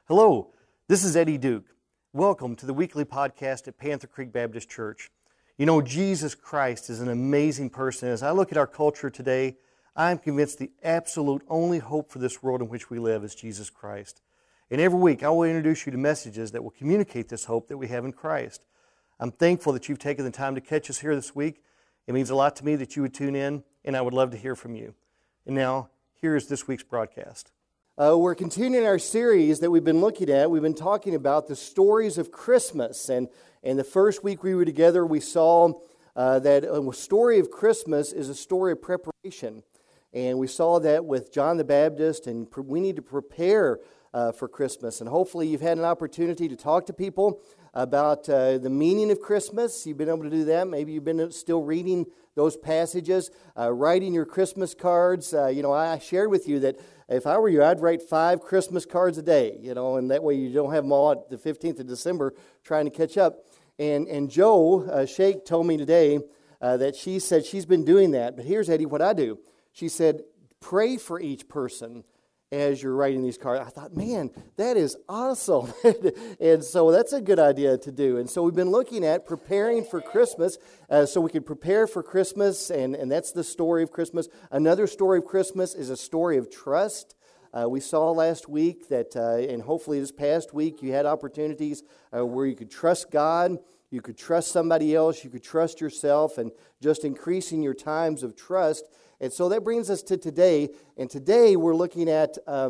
Hello, this is Eddie Duke. Welcome to the weekly podcast at Panther Creek Baptist Church. You know, Jesus Christ is an amazing person. As I look at our culture today, I'm convinced the absolute only hope for this world in which we live is Jesus Christ. And every week, I will introduce you to messages that will communicate this hope that we have in Christ. I'm thankful that you've taken the time to catch us here this week. It means a lot to me that you would tune in, and I would love to hear from you. And now, here is this week's broadcast. We're continuing our series that we've been looking at. We've been talking about the stories of Christmas. And the first week we were together, we saw that a story of Christmas is a story of preparation. And we saw that with John the Baptist, and we need to prepare for Christmas. And hopefully you've had an opportunity to talk to people about the meaning of Christmas. You've been able to do that. Maybe you've been still reading those passages, writing your Christmas cards. I shared with you that if I were you, I'd write 5 Christmas cards a day, and that way you don't have them all at the 15th of December trying to catch up. And Joe Shake told me today that she said she's been doing that. But here's, Eddie, what I do. She said, pray for each person as you're writing these cards. I thought, man, that is awesome. And so that's a good idea to do. And so we've been looking at preparing for Christmas so we can prepare for Christmas, and that's the story of Christmas. Another story of Christmas is a story of trust. We saw last week that, and hopefully this past week, you had opportunities where you could trust God, you could trust somebody else, you could trust yourself, and just increasing your times of trust. And so that brings us to today, and today we're looking at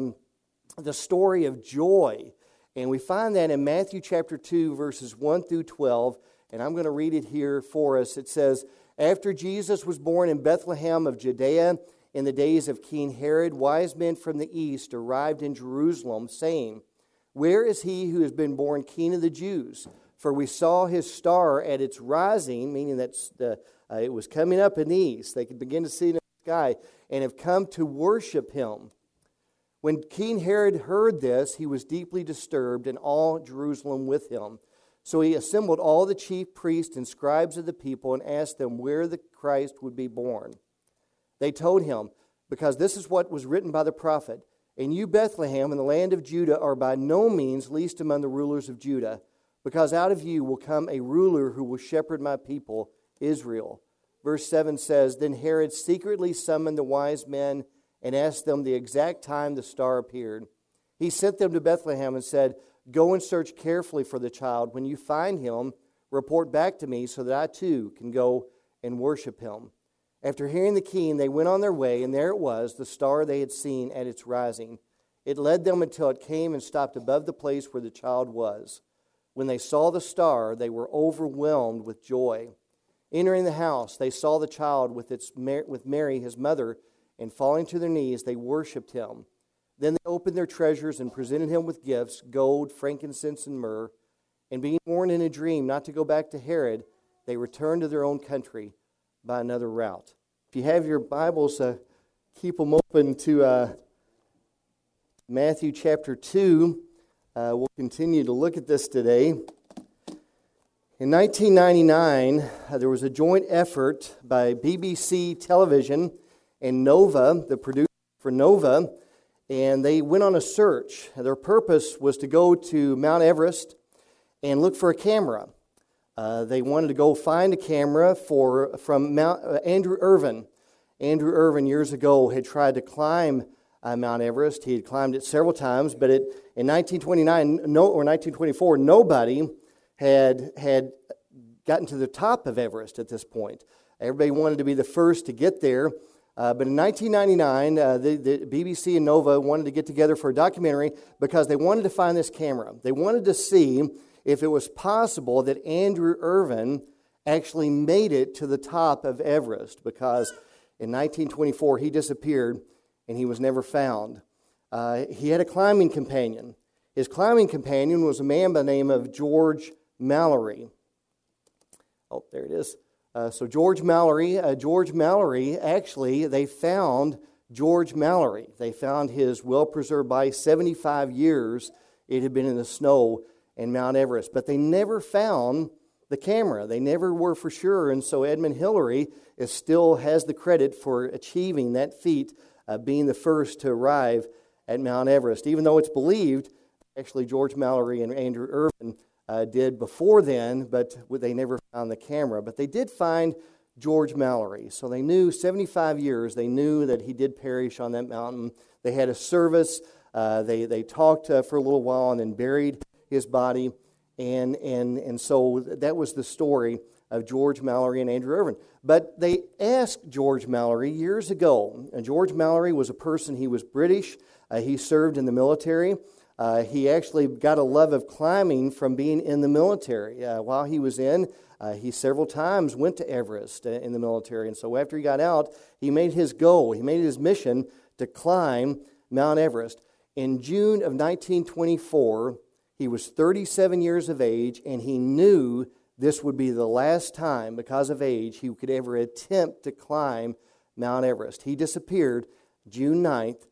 the story of joy. And we find that in Matthew chapter 2, verses 1 through 12, and I'm going to read it here for us. It says, "After Jesus was born in Bethlehem of Judea in the days of King Herod, wise men from the east arrived in Jerusalem, saying, 'Where is he who has been born King of the Jews? For we saw his star at its rising,'" meaning that it was coming up in the east. They could begin to see it sky, "and have come to worship him." When King Herod heard this, he was deeply disturbed, and all Jerusalem with him. So he assembled all the chief priests and scribes of the people and asked them where the Christ would be born. They told him, "Because this is what was written by the prophet, 'And you, Bethlehem, in the land of Judah, are by no means least among the rulers of Judah, because out of you will come a ruler who will shepherd my people, Israel.'" Verse 7 says, "Then Herod secretly summoned the wise men and asked them the exact time the star appeared. He sent them to Bethlehem and said, 'Go and search carefully for the child. When you find him, report back to me so that I too can go and worship him.' After hearing the king, they went on their way, and there it was, the star they had seen at its rising. It led them until it came and stopped above the place where the child was. When they saw the star, they were overwhelmed with joy. Entering the house, they saw the child with Mary, his mother, and falling to their knees, they worshipped him. Then they opened their treasures and presented him with gifts, gold, frankincense, and myrrh. And being warned in a dream not to go back to Herod, they returned to their own country by another route." If you have your Bibles, keep them open to Matthew chapter 2. We'll continue to look at this today. In 1999, there was a joint effort by BBC Television and Nova, the producer for Nova, and they went on a search. Their purpose was to go to Mount Everest and look for a camera. They wanted to go find a camera from Andrew Irvin. Andrew Irvin years ago had tried to climb Mount Everest. He had climbed it several times, but in 1924, nobody had gotten to the top of Everest at this point. Everybody wanted to be the first to get there. But in 1999, the BBC and Nova wanted to get together for a documentary because they wanted to find this camera. They wanted to see if it was possible that Andrew Irvin actually made it to the top of Everest, because in 1924 he disappeared and he was never found. He had a climbing companion. His climbing companion was a man by the name of George Mallory. Oh, there it is. So George Mallory, actually, they found George Mallory. They found his well-preserved body. 75 years it had been in the snow in Mount Everest. But they never found the camera. They never were for sure. And so Edmund Hillary still has the credit for achieving that feat, being the first to arrive at Mount Everest. Even though it's believed actually George Mallory and Andrew Irvin did before then, but they never found the camera. But they did find George Mallory. So they knew 75 years, they knew that he did perish on that mountain. They had a service. They talked for a little while and then buried his body. And so that was the story of George Mallory and Andrew Irvin. But they asked George Mallory years ago. And George Mallory was a person, he was British. He served in the military. He actually got a love of climbing from being in the military. While he was in, he several times went to Everest in the military. And so after he got out, he made his goal, he made his mission to climb Mount Everest. In June of 1924, he was 37 years of age, and he knew this would be the last time, because of age, he could ever attempt to climb Mount Everest. He disappeared June 9th,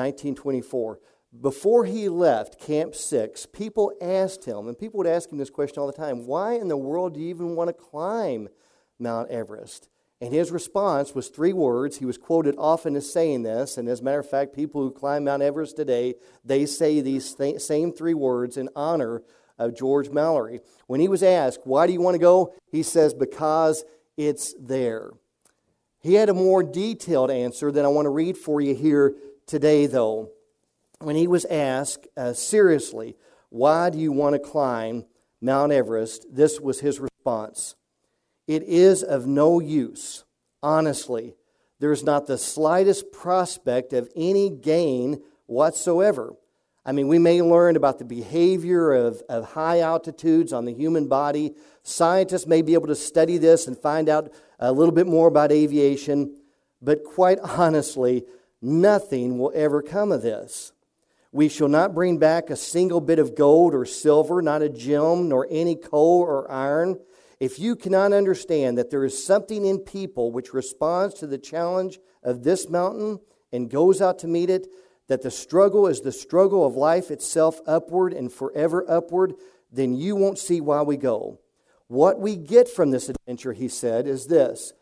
1924. Before he left Camp 6, people asked him, and people would ask him this question all the time, why in the world do you even want to climb Mount Everest? And his response was 3 words. He was quoted often as saying this, and as a matter of fact, people who climb Mount Everest today, they say these same 3 words in honor of George Mallory. When he was asked, why do you want to go? He says, because it's there. He had a more detailed answer that I want to read for you here today, though. When he was asked, seriously, why do you want to climb Mount Everest? This was his response. It is of no use. Honestly, there's not the slightest prospect of any gain whatsoever. I mean, we may learn about the behavior of high altitudes on the human body. Scientists may be able to study this and find out a little bit more about aviation. But quite honestly, nothing will ever come of this. We shall not bring back a single bit of gold or silver, not a gem, nor any coal or iron. If you cannot understand that there is something in people which responds to the challenge of this mountain and goes out to meet it, that the struggle is the struggle of life itself, upward and forever upward, then you won't see why we go. What we get from this adventure, he said, is this: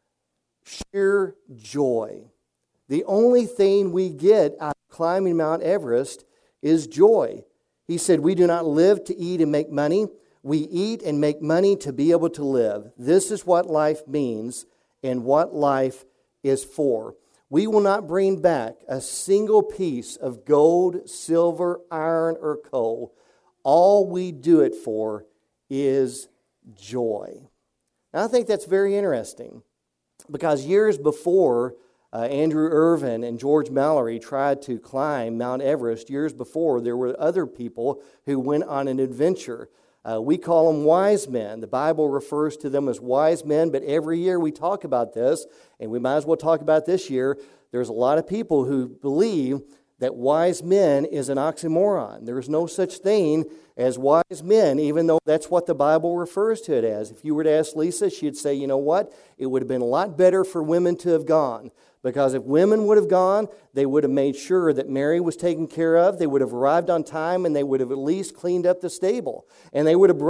sheer joy. The only thing we get out of climbing Mount Everest is joy. He said, we do not live to eat and make money. We eat and make money to be able to live. This is what life means and what life is for. We will not bring back a single piece of gold, silver, iron, or coal. All we do it for is joy. Now, I think that's very interesting, because years before Andrew Irvin and George Mallory tried to climb Mount Everest, years before, there were other people who went on an adventure. We call them wise men. The Bible refers to them as wise men, but every year we talk about this, and we might as well talk about this year. There's a lot of people who believe that wise men is an oxymoron. There's no such thing as wise men, even though that's what the Bible refers to it as. If you were to ask Lisa, she'd say, you know what? It would have been a lot better for women to have gone. Because if women would have gone, they would have made sure that Mary was taken care of. They would have arrived on time, and they would have at least cleaned up the stable. And they would have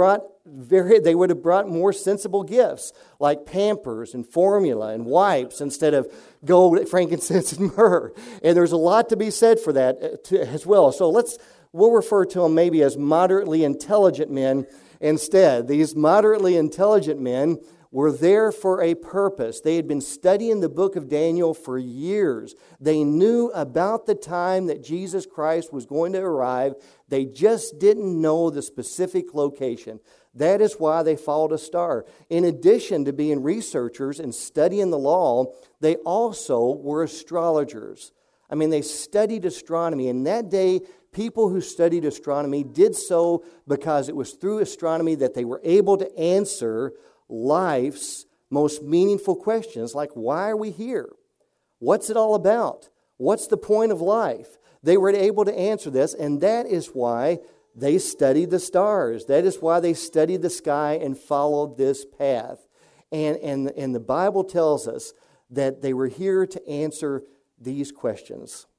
brought more sensible gifts like Pampers and formula and wipes instead of gold, frankincense, and myrrh. And there's a lot to be said for that as well. So we'll refer to them maybe as moderately intelligent men instead. These moderately intelligent men were there for a purpose. They had been studying the book of Daniel for years. They knew about the time that Jesus Christ was going to arrive. They just didn't know the specific location. That is why they followed a star. In addition to being researchers and studying the law, they also were astrologers. I mean, they studied astronomy. And that day, people who studied astronomy did so because it was through astronomy that they were able to answer life's most meaningful questions, like, why are we here? What's it all about? What's the point of life? They were able to answer this, and that is why they studied the stars. That is why they studied the sky and followed this path. And the Bible tells us that they were here to answer these questions.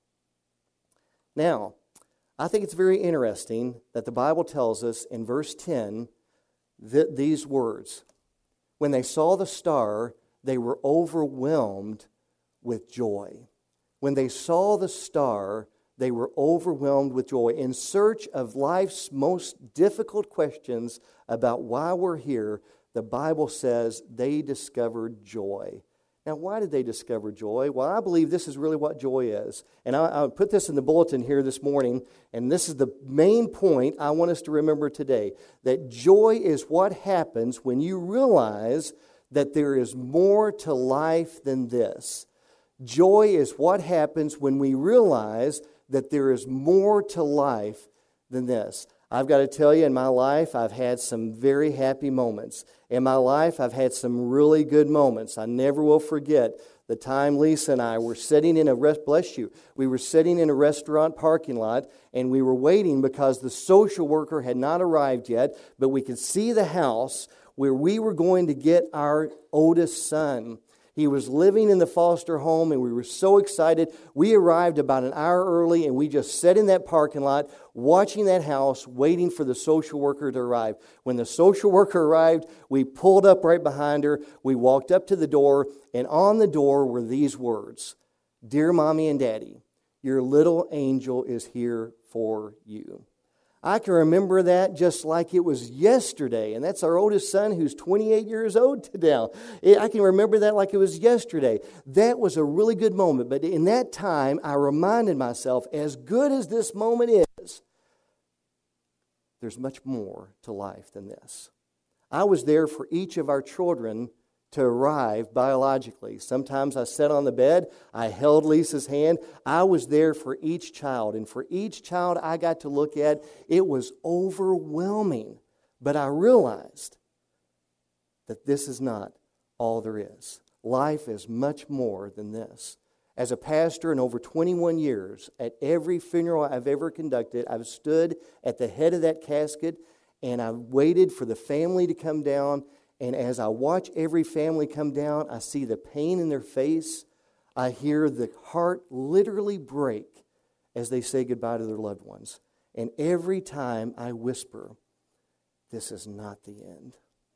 Now, I think it's very interesting that the Bible tells us in verse 10 these words: when they saw the star, they were overwhelmed with joy. When they saw the star, They were overwhelmed with joy. In search of life's most difficult questions about why we're here, the Bible says they discovered joy. Now, why did they discover joy? Well, I believe this is really what joy is. And I'll put this in the bulletin here this morning, and this is the main point I want us to remember today, that joy is what happens when you realize that there is more to life than this. Joy is what happens when we realize that there is more to life than this. I've got to tell you, in my life, I've had some very happy moments. In my life, I've had some really good moments. I never will forget the time Lisa and I were sitting in a we were sitting in a restaurant parking lot, and we were waiting because the social worker had not arrived yet, but we could see the house where we were going to get our oldest son. He was living in the foster home, and we were so excited. We arrived about an hour early, and we just sat in that parking lot, watching that house, waiting for the social worker to arrive. When the social worker arrived, we pulled up right behind her. We walked up to the door, and on the door were these words: "Dear Mommy and Daddy, your little angel is here for you." I can remember that just like it was yesterday. And that's our oldest son, who's 28 years old now. I can remember that like it was yesterday. That was a really good moment. But in that time, I reminded myself, as good as this moment is, there's much more to life than this. I was there for each of our children to arrive biologically. Sometimes I sat on the bed, I held Lisa's hand. I was there for each child, and for each child I got to look at, it was overwhelming. But I realized that this is not all there is. Life is much more than this. As a pastor in over 21 years, at every funeral I've ever conducted, I've stood at the head of that casket, and I waited for the family to come down. And as I watch every family come down, I see the pain in their face. I hear the heart literally break as they say goodbye to their loved ones. And every time I whisper, this is not the end.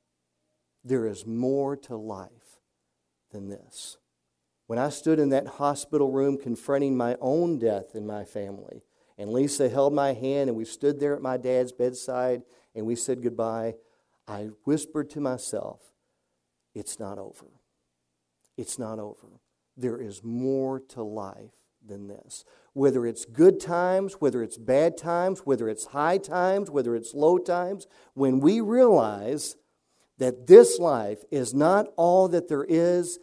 There is more to life than this. When I stood in that hospital room confronting my own death in my family, and Lisa held my hand, and we stood there at my dad's bedside, and we said goodbye, I whispered to myself, it's not over. It's not over. There is more to life than this. Whether it's good times, whether it's bad times, whether it's high times, whether it's low times, when we realize that this life is not all that there is,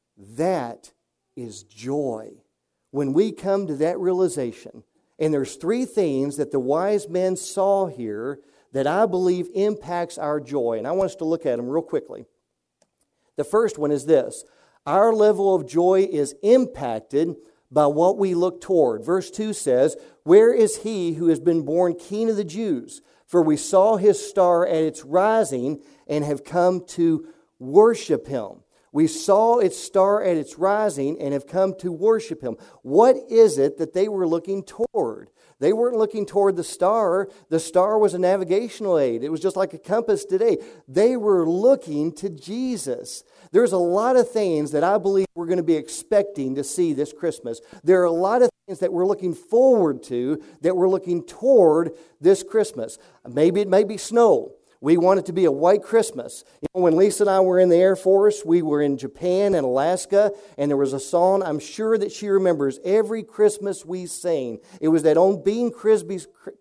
that is joy. When we come to that realization, and there's three things that the wise men saw here that I believe impacts our joy. And I want us to look at them real quickly. The first one is this: our level of joy is impacted by what we look toward. Verse 2 says, "Where is he who has been born King of the Jews? For we saw his star at its rising and have come to worship him." We saw its star at its rising and have come to worship him. What is it that they were looking toward? They weren't looking toward the star. The star was a navigational aid. It was just like a compass today. They were looking to Jesus. There's a lot of things that I believe we're going to be expecting to see this Christmas. There are a lot of things that we're looking forward to, that we're looking toward this Christmas. Maybe it may be snow. We want it to be a white Christmas. You know, when Lisa and I were in the Air Force, we were in Japan and Alaska, and there was a song I'm sure that she remembers every Christmas we sang. It was that old Bing Crosby,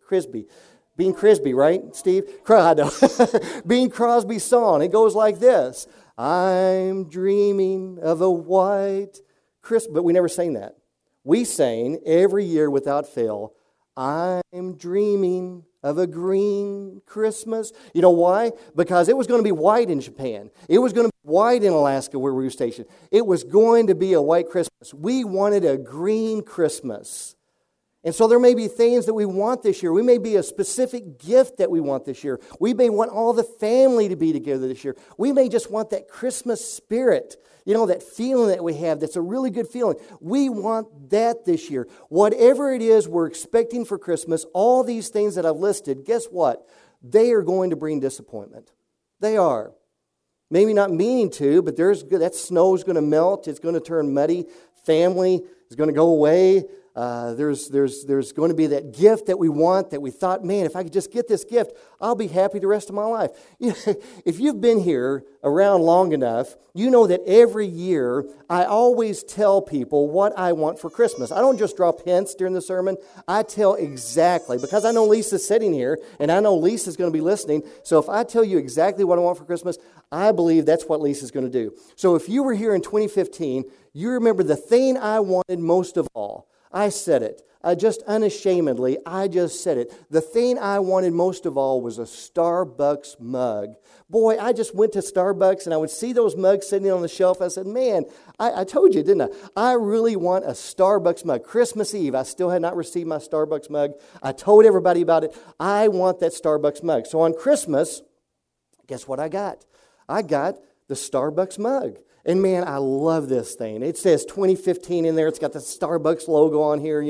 right, Steve? Bing Crosby song. It goes like this: I'm dreaming of a white Christmas. But we never sang that. We sang every year without fail, I'm dreaming of a green Christmas. You know why? Because it was going to be white in Japan. It was going to be white in Alaska where we were stationed. It was going to be a white Christmas. We wanted a green Christmas. And so there may be things that we want this year. We may be a specific gift that we want this year. We may want all the family to be together this year. We may just want that Christmas spirit. You know, that feeling that we have that's a really good feeling. We want that this year. Whatever it is we're expecting for Christmas, all these things that I've listed, guess what? They are going to bring disappointment. They are. Maybe not meaning to, but that snow is going to melt. It's going to turn muddy. Family is going to go away. There's going to be that gift that we want, that we thought, man, if I could just get this gift, I'll be happy the rest of my life. If you've been here around long enough, you know that every year I always tell people what I want for Christmas. I don't just drop hints during the sermon. I tell exactly, because I know Lisa's sitting here, and I know Lisa's going to be listening. So if I tell you exactly what I want for Christmas, I believe that's what Lisa's going to do. So if you were here in 2015, you remember the thing I wanted most of all. I said it. Just unashamedly, I just said it. The thing I wanted most of all was a Starbucks mug. Boy, I just went to Starbucks and I would see those mugs sitting on the shelf. I said, man, I told you, didn't I? I really want a Starbucks mug. Christmas Eve, I still had not received my Starbucks mug. I told everybody about it. I want that Starbucks mug. So on Christmas, guess what I got? I got the Starbucks mug. And man, I love this thing. It says 2015 in there. It's got the Starbucks logo on here,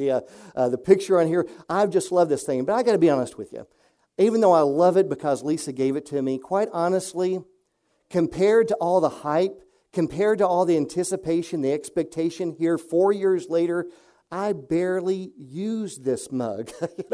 the picture on here. I just love this thing. But I got to be honest with you. Even though I love it because Lisa gave it to me, quite honestly, compared to all the hype, compared to all the anticipation, the expectation here 4 years later, I barely use this mug.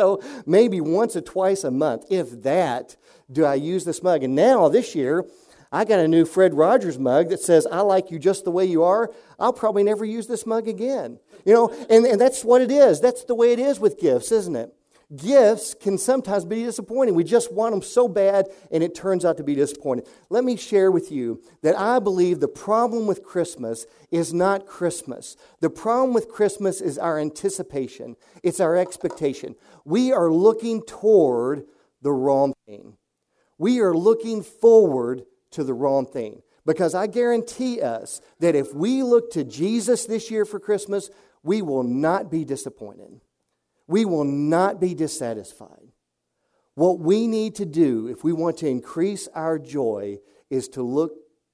Maybe once or twice a month, if that, do I use this mug. And now this year, I got a new Fred Rogers mug that says, I like you just the way you are. I'll probably never use this mug again. And that's what it is. That's the way it is with gifts, isn't it? Gifts can sometimes be disappointing. We just want them so bad, and it turns out to be disappointing. Let me share with you that I believe the problem with Christmas is not Christmas. The problem with Christmas is our anticipation. It's our expectation. We are looking toward the wrong thing. We are looking forward to the wrong thing. Because I guarantee us that if we look to Jesus this year for Christmas, we will not be disappointed. We will not be dissatisfied. What we need to do if we want to increase our joy is to look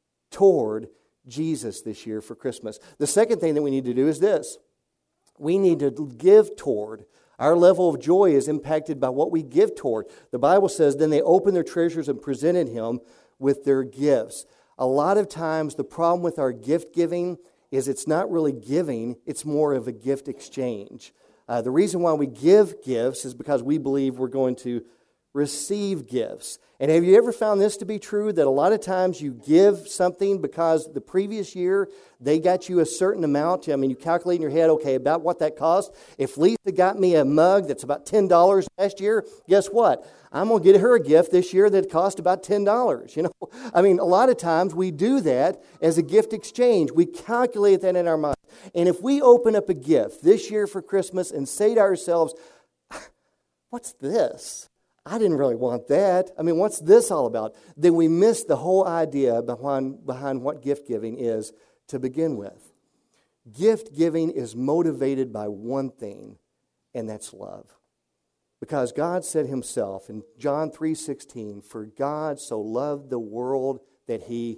toward Jesus this year for Christmas. The second thing that we need to do is this. We need to give toward. Our level of joy is impacted by what we give toward. The Bible says, then they opened their treasures and presented Him with their gifts. A lot of times the problem with our gift giving is it's not really giving, it's more of a gift exchange. The reason why we give gifts is because we believe we're going to receive gifts. And have you ever found this to be true, that a lot of times you give something because the previous year they got you a certain amount? I mean, you calculate in your head, okay, about what that cost. If Lisa got me a mug that's about $10 last year, guess what? I'm going to get her a gift this year that cost about $10. I mean, a lot of times we do that as a gift exchange. We calculate that in our mind. And if we open up a gift this year for Christmas and say to ourselves, what's this? I didn't really want that. I mean, what's this all about? Then we miss the whole idea behind what gift giving is to begin with. Gift giving is motivated by one thing, and that's love. Because God said Himself in John 3:16, for God so loved the world that He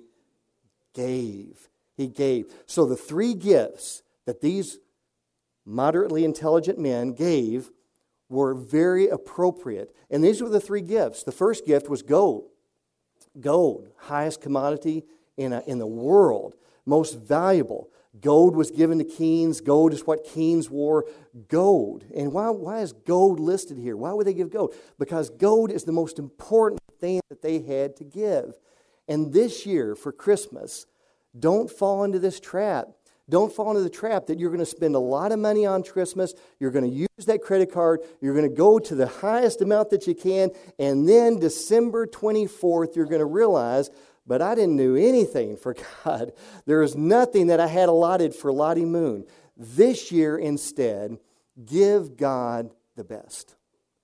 gave. He gave. So the three gifts that these moderately intelligent men gave were very appropriate. And these were the three gifts. The first gift was gold. Gold, highest commodity in the world, most valuable. Gold was given to kings. Gold is what kings wore. Gold. And why is gold listed here? Why would they give gold? Because gold is the most important thing that they had to give. And this year, for Christmas, don't fall into this trap. Don't fall into the trap that you're going to spend a lot of money on Christmas. You're going to use that credit card. You're going to go to the highest amount that you can. And then December 24th, you're going to realize, but I didn't do anything for God. There was nothing that I had allotted for Lottie Moon. This year, instead, give God the best.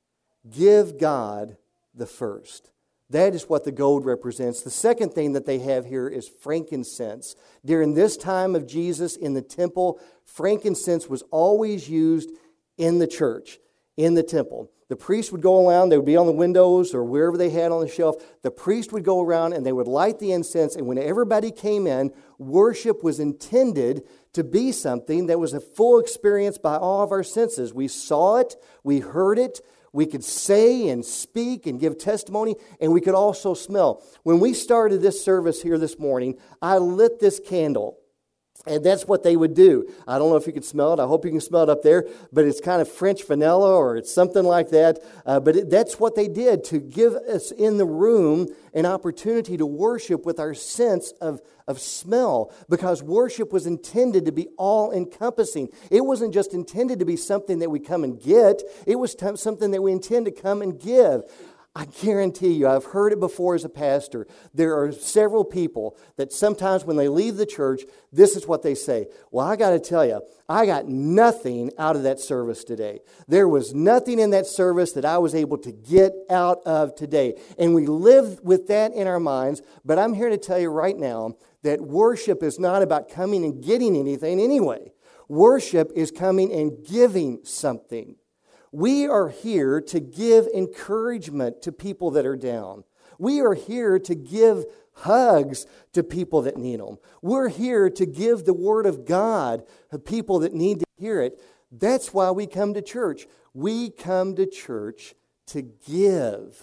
Give God the first. That is what the gold represents. The second thing that they have here is frankincense. During this time of Jesus in the temple, frankincense was always used in the church, in the temple. The priest would go around, they would be on the windows or wherever they had on the shelf. The priest would go around and they would light the incense, and when everybody came in, worship was intended to be something that was a full experience by all of our senses. We saw it, we heard it, we could say and speak and give testimony, and we could also smell. When we started this service here this morning, I lit this candle. And that's what they would do. I don't know if you can smell it. I hope you can smell it up there. But it's kind of French vanilla or it's something like that. That's what they did to give us in the room an opportunity to worship with our sense of smell. Because worship was intended to be all-encompassing. It wasn't just intended to be something that we come and get. It was something that we intend to come and give. I guarantee you, I've heard it before as a pastor. There are several people that sometimes when they leave the church, this is what they say. Well, I got to tell you, I got nothing out of that service today. There was nothing in that service that I was able to get out of today. And we live with that in our minds, but I'm here to tell you right now that worship is not about coming and getting anything anyway. Worship is coming and giving something. We are here to give encouragement to people that are down. We are here to give hugs to people that need them. We're here to give the Word of God to people that need to hear it. That's why we come to church. We come to church to give,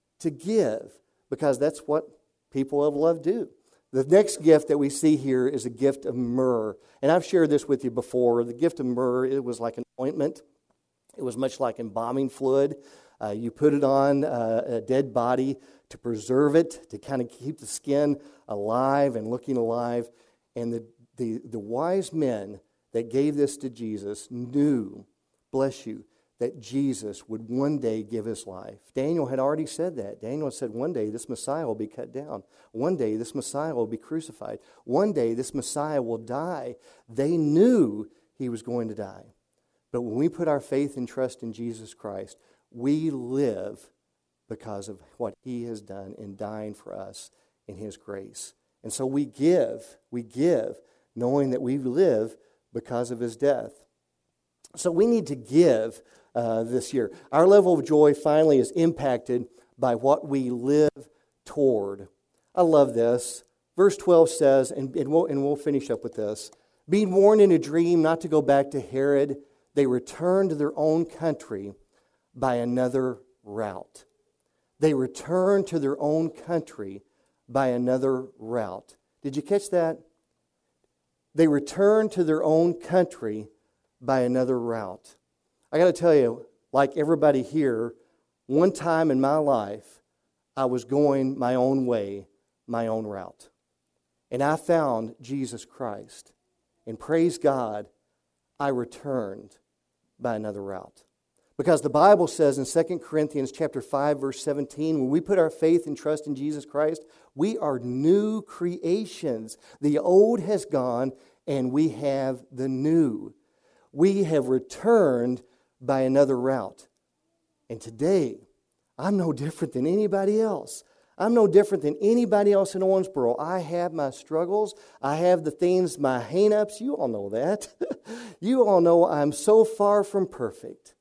because that's what people of love do. The next gift that we see here is a gift of myrrh. And I've shared this with you before. The gift of myrrh, it was like an ointment. It was much like embalming fluid. You put it on a dead body to preserve it, to kind of keep the skin alive and looking alive. And the wise men that gave this to Jesus knew, bless you, that Jesus would one day give his life. Daniel had already said that. Daniel said one day this Messiah will be cut down. One day this Messiah will be crucified. One day this Messiah will die. They knew he was going to die. But when we put our faith and trust in Jesus Christ, we live because of what he has done in dying for us in his grace. And so we give knowing that we live because of his death. So we need to give this year. Our level of joy finally is impacted by what we live toward. I love this. Verse 12 says, and we'll finish up with this, being warned in a dream not to go back to Herod, they returned to their own country by another route. They returned to their own country by another route. Did you catch that? They returned to their own country by another route. I got to tell you, like everybody here, one time in my life, I was going my own way, my own route. And I found Jesus Christ. And praise God, I returned by another route. Because the Bible says in 2 Corinthians chapter 5, verse 17, when we put our faith and trust in Jesus Christ, we are new creations. The old has gone and we have the new. We have returned by another route. And today, I'm no different than anybody else. I'm no different than anybody else in Owensboro. I have my struggles. I have the things, my hang-ups. You all know that. You all know I'm so far from perfect.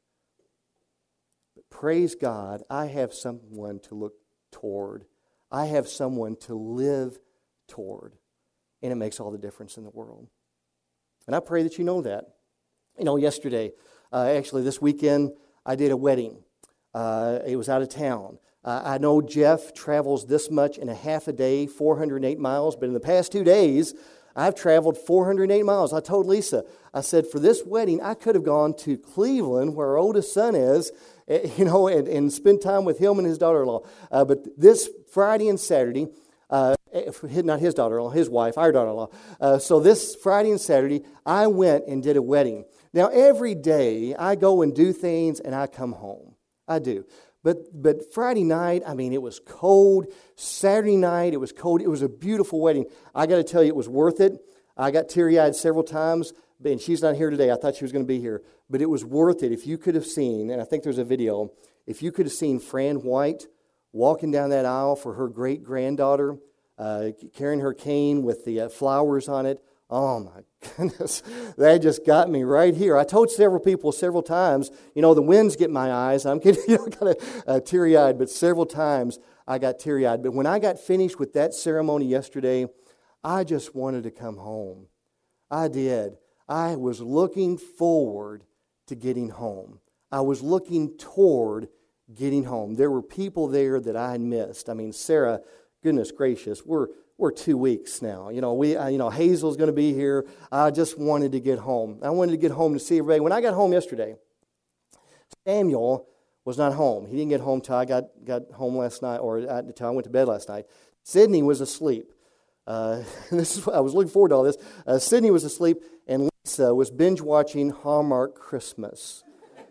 But praise God, I have someone to look toward. I have someone to live toward. And it makes all the difference in the world. And I pray that you know that. You know, yesterday, actually this weekend, I did a wedding. It was out of town. I know Jeff travels this much in a half a day, 408 miles, but in the past 2 days, I've traveled 408 miles. I told Lisa, I said, for this wedding, I could have gone to Cleveland, where our oldest son is, and spend time with him and his daughter-in-law. But this Friday and Saturday, not his daughter-in-law, his wife, our daughter-in-law. So this Friday and Saturday, I went and did a wedding. Now, every day, I go and do things, and I come home. I do. But Friday night, it was cold. Saturday night, it was cold. It was a beautiful wedding. I got to tell you, it was worth it. I got teary-eyed several times, and she's not here today. I thought she was going to be here. But it was worth it. If you could have seen, and I think there's a video, if you could have seen Fran White walking down that aisle for her great-granddaughter, carrying her cane with the flowers on it. Oh my goodness, that just got me right here. I told several people several times, the winds get my eyes. I'm getting kind of teary-eyed, but several times I got teary-eyed. But when I got finished with that ceremony yesterday, I just wanted to come home. I did. I was looking forward to getting home. I was looking toward getting home. There were people there that I had missed. Sarah, goodness gracious, we're we're 2 weeks now. Hazel's going to be here. I just wanted to get home. I wanted to get home to see everybody. When I got home yesterday, Samuel was not home. He didn't get home till I got home last night, or until I went to bed last night. Sydney was asleep. I was looking forward to all this. Sydney was asleep, and Lisa was binge watching Hallmark Christmas.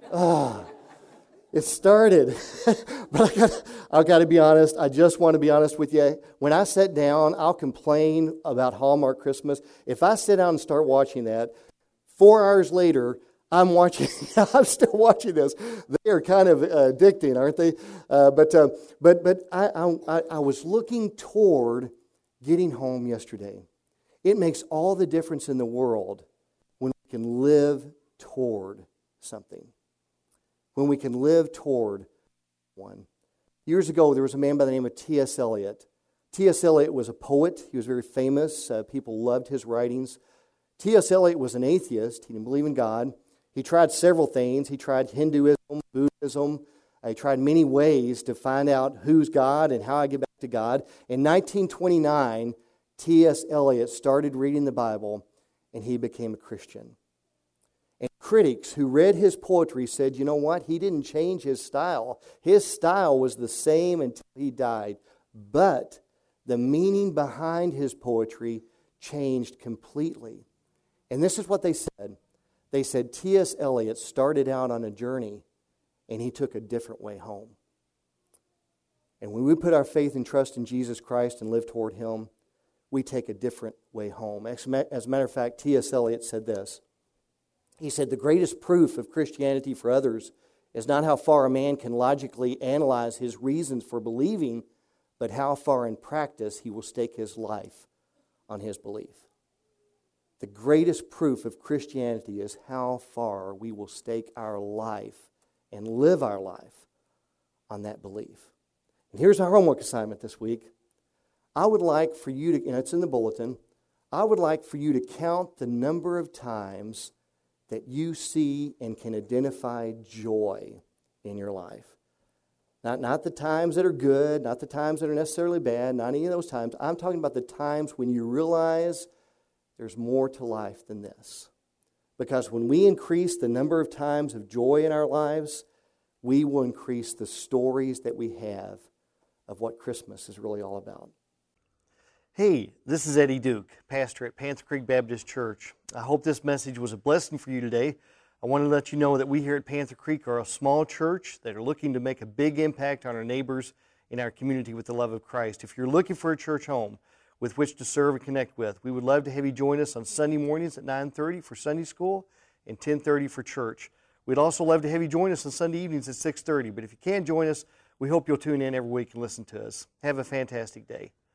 It started, but I've got to be honest. I just want to be honest with you. When I sit down, I'll complain about Hallmark Christmas. If I sit down and start watching that, 4 hours later, I'm still watching this. They are kind of addicting, aren't they? But I was looking toward getting home yesterday. It makes all the difference in the world when we can live toward something. When we can live toward one. Years ago, there was a man by the name of T.S. Eliot. T.S. Eliot was a poet. He was very famous. People loved his writings. T.S. Eliot was an atheist. He didn't believe in God. He tried several things. He tried Hinduism, Buddhism. He tried many ways to find out who's God and how I get back to God. In 1929, T.S. Eliot started reading the Bible, and he became a Christian. And critics who read his poetry said, you know what? He didn't change his style. His style was the same until he died. But the meaning behind his poetry changed completely. And this is what they said. They said T.S. Eliot started out on a journey, and he took a different way home. And when we put our faith and trust in Jesus Christ and live toward Him, we take a different way home. As a matter of fact, T.S. Eliot said this. He said, the greatest proof of Christianity for others is not how far a man can logically analyze his reasons for believing, but how far in practice he will stake his life on his belief. The greatest proof of Christianity is how far we will stake our life and live our life on that belief. And here's our homework assignment this week. I would like for you to, and it's in the bulletin, I would like for you to count the number of times that you see and can identify joy in your life. Not the times that are good, not the times that are necessarily bad, not any of those times. I'm talking about the times when you realize there's more to life than this. Because when we increase the number of times of joy in our lives, we will increase the stories that we have of what Christmas is really all about. Hey, this is Eddie Duke, pastor at Panther Creek Baptist Church. I hope this message was a blessing for you today. I want to let you know that we here at Panther Creek are a small church that are looking to make a big impact on our neighbors in our community with the love of Christ. If you're looking for a church home with which to serve and connect with, we would love to have you join us on Sunday mornings at 9:30 for Sunday school and 10:30 for church. We'd also love to have you join us on Sunday evenings at 6:30. But if you can't join us, we hope you'll tune in every week and listen to us. Have a fantastic day.